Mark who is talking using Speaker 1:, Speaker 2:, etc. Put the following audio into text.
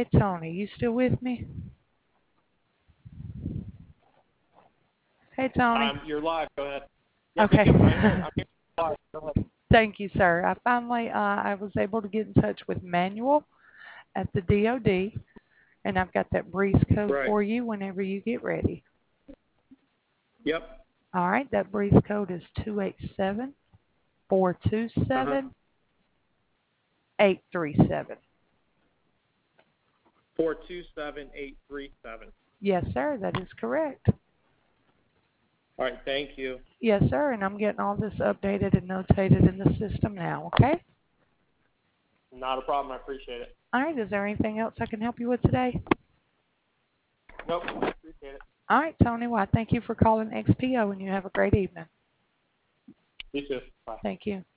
Speaker 1: Hey, Tony, you still with me? Hey, Tony.
Speaker 2: You're live. Go ahead. Yep, yep,
Speaker 1: Okay.
Speaker 2: yep. I'm here live. Go ahead.
Speaker 1: Thank you, sir. I finally, I was able to get in touch with Manuel at the DOD, and I've got that breeze code
Speaker 2: Right.
Speaker 1: for you whenever you get ready.
Speaker 2: Yep.
Speaker 1: All right, that breeze code is 287 427 837.
Speaker 2: 427837.
Speaker 1: Yes, sir, that is correct.
Speaker 2: All right. Thank you.
Speaker 1: Yes, sir, and I'm getting all this updated and notated in the system now, okay?
Speaker 2: Not a problem. I appreciate it.
Speaker 1: All right, is there anything else I can help you with today?
Speaker 2: Nope. I appreciate it.
Speaker 1: All right, Tony, well, thank you for calling XPO, and you have a great evening.
Speaker 2: You too. Bye.
Speaker 1: Thank you.